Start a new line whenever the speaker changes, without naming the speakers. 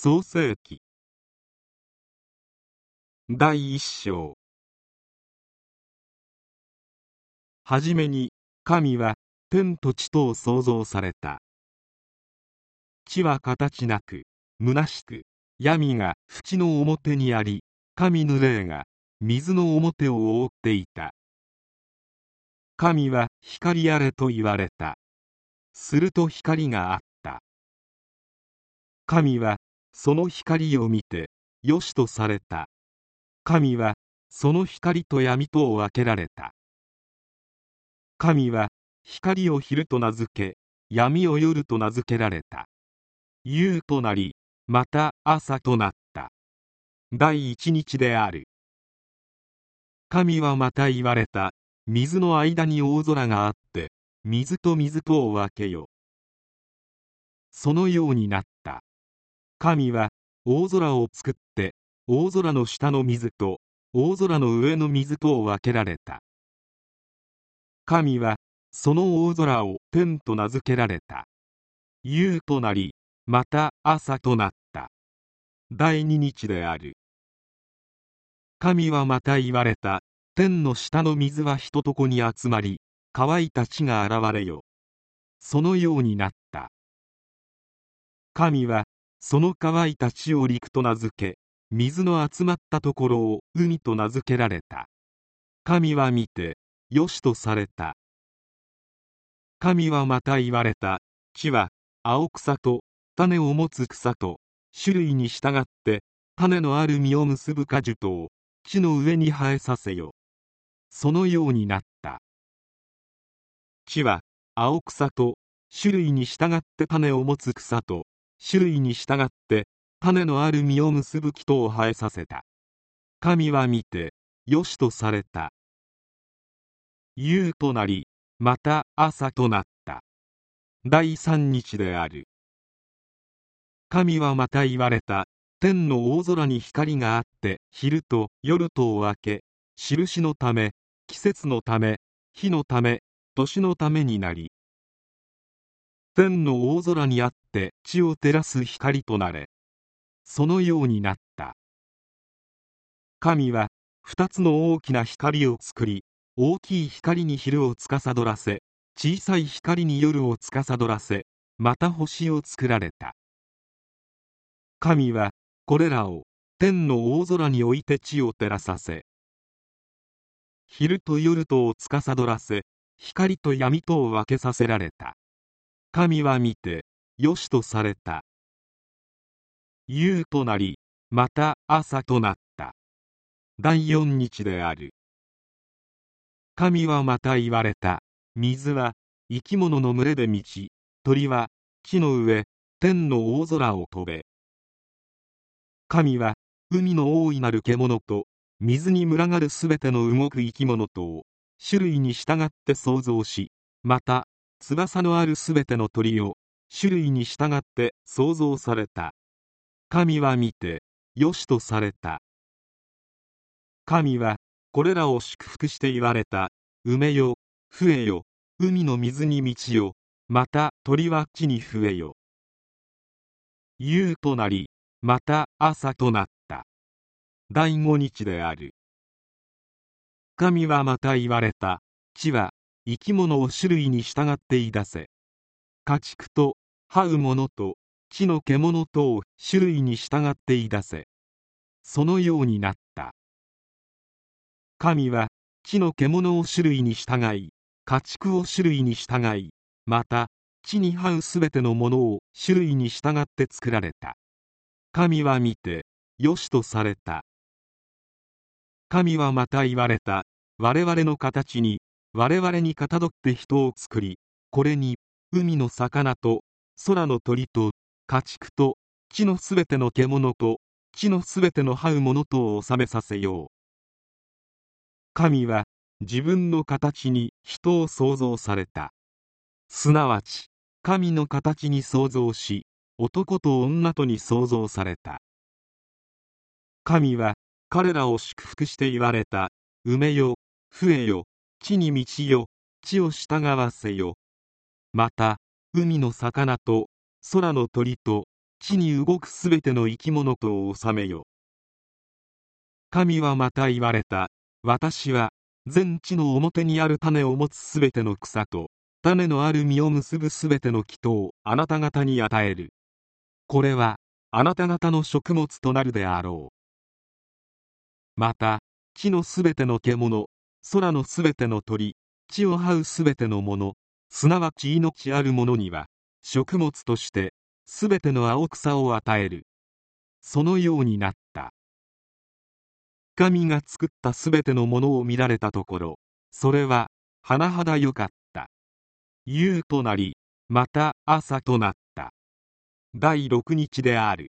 創世記第一章。はじめに神は天と地とを創造された。地は形なく虚しく、闇が淵の表にあり、神の霊が水の表を覆っていた。神は光あれと言われた。すると光があった。神はその光を見てよしとされた。神はその光と闇とを分けられた。神は光を昼と名付け、闇を夜と名付けられた。夕となり、また朝となった。第一日である。神はまた言われた。水の間に大空があって、水と水とを分けよ。そのようになった。神は大空を作って、大空の下の水と大空の上の水とを分けられた。神はその大空を天と名付けられた。夕となり、また朝となった。第二日である。神はまた言われた。天の下の水はひととこに集まり、乾いた地が現れよ。そのようになった。神はその乾いた地を陸と名付け、水の集まったところを海と名付けられた。神は見てよしとされた。神はまた言われた。地は青草と種を持つ草と種類に従って種のある実を結ぶ果樹とを地の上に生えさせよ。そのようになった。地は青草と種類に従って種を持つ草と種類に従って種のある実を結ぶ木とを生えさせた。神は見てよしとされた。夕となり、また朝となった。第三日である。神はまた言われた。天の大空に光があって昼と夜とを分け、印のため、季節のため、日のため、年のためになり、天の大空にあって地を照らす光となれ。そのようになった。神は二つの大きな光を作り、大きい光に昼を司らせ、小さい光に夜を司らせ、また星を作られた。神はこれらを天の大空に置いて地を照らさせ、昼と夜とを司らせ、光と闇とを分けさせられた。神は見てよしとされた。夕となり、また朝となった。第四日である。神はまた言われた。水は生き物の群れで満ち、鳥は地の上、天の大空を飛べ。神は海の大いなる獣と水に群がるすべての動く生き物とを種類に従って創造し、また翼のあるすべての鳥を種類に従って創造された。神は見てよしとされた。神はこれらを祝福して言われた。埋めよ、増えよ、海の水に満ちよ、また鳥は地に増えよ。夕となり、また朝となった。第五日である。神はまた言われた。地は生き物を種類に従って言い出せ。家畜と這うものと地の獣とを種類に従って言い出せ。そのようになった。神は地の獣を種類に従い、家畜を種類に従い、また地に這うすべてのものを種類に従って作られた。神は見てよしとされた。神はまた言われた。我々の形に我々にかたどって人を作り、これに海の魚と空の鳥と家畜と地のすべての獣と地のすべての這うものとを治めさせよう。神は自分の形に人を創造された。すなわち神の形に創造し、男と女とに創造された。神は彼らを祝福して言われた。埋めよ、増えよ、地に満ちよ、地を従わせよ。また海の魚と空の鳥と地に動くすべての生き物とを治めよ。神はまた言われた。私は全地の表にある種を持つすべての草と種のある実を結ぶすべての木とをあなた方に与える。これはあなた方の食物となるであろう。また地のすべての獣、空のすべての鳥、地を這うすべてのもの、すなわち命あるものには食物としてすべての青草を与える。そのようになった。神が作ったすべてのものを見られたところ、それは甚だ良かった。夕となり、また朝となった。第6日である。